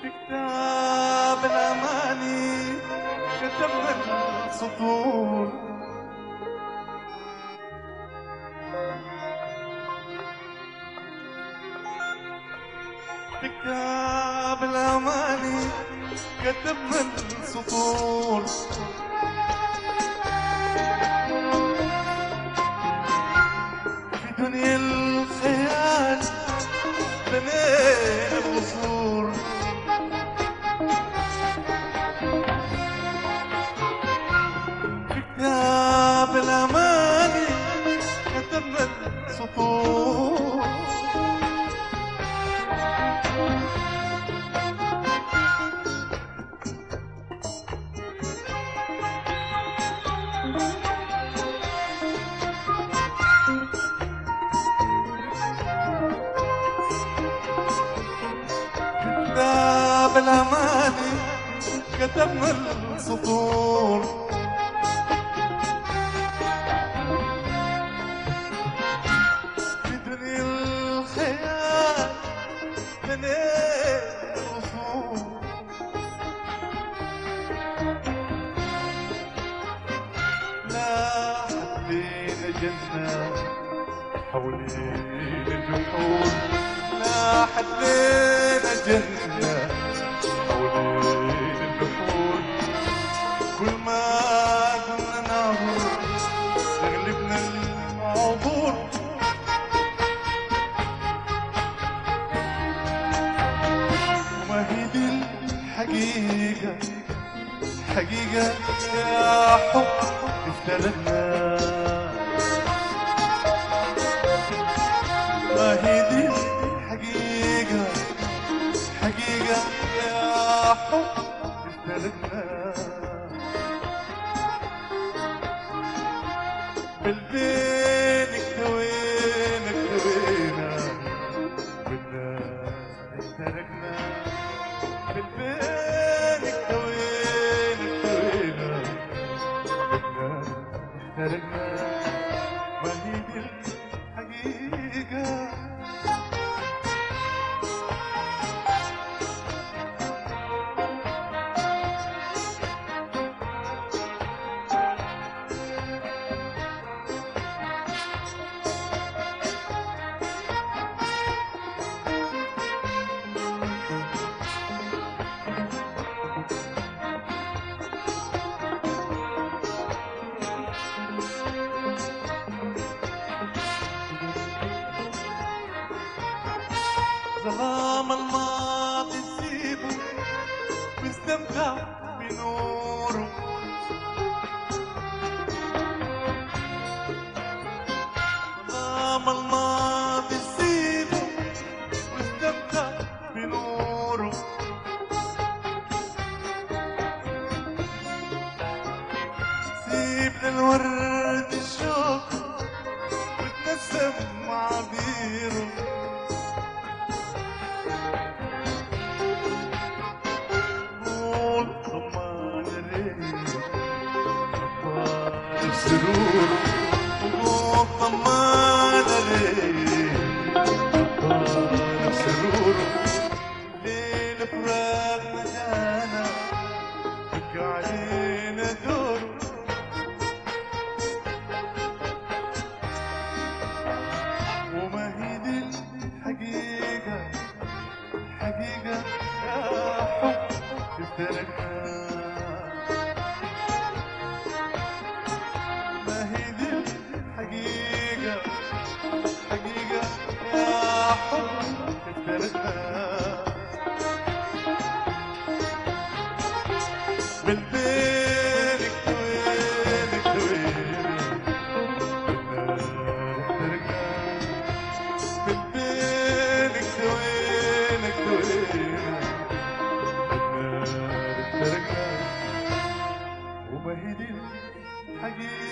في كتاب الأماني كتبنا السطور، في كتاب الأماني كتبنا السطور، في دنيا الخيال بنينا القصور، في كتاب الأماني كتبنا السطور، كتاب الأماني كتبنا السطور، في دنيا الخيال بنينا القصور، لا حبينا جنة حوالين الجحور، لا حبينا جنة حوالين البحور، كل ما كنا نعبر تغلبنا العبور، وما هي دي الحقيقة، حقيقة يا حب افترقنا، ما هي دي الحقيقة، حقيقة يا حب افترقنا، بالبين اكتوينا اكتوينا بدنا افترقنا، بالبين اكتوينا اكتوينا بدنا افترقنا، ما هي دي الحقيقة. ظلام الماضي سيبه واستمتع بنوره، ظلام الماضي سيبه واستمتع بنوره، سيب للورد الشوق وتنسم عبيره، السرور وقوم طمان عليه طال السرور، ليل فراق مجانا بكى علينا دور، وما هي دي الحقيقة، حقيقة يا حب افترقنا، حقيقة حقيقة يا حب افترقنا، بالبين اكتوين اكتوين بدنا افترقنا، بالبين اكتوين اكتوين بدنا افترقنا، وما هي دي الحقيقة.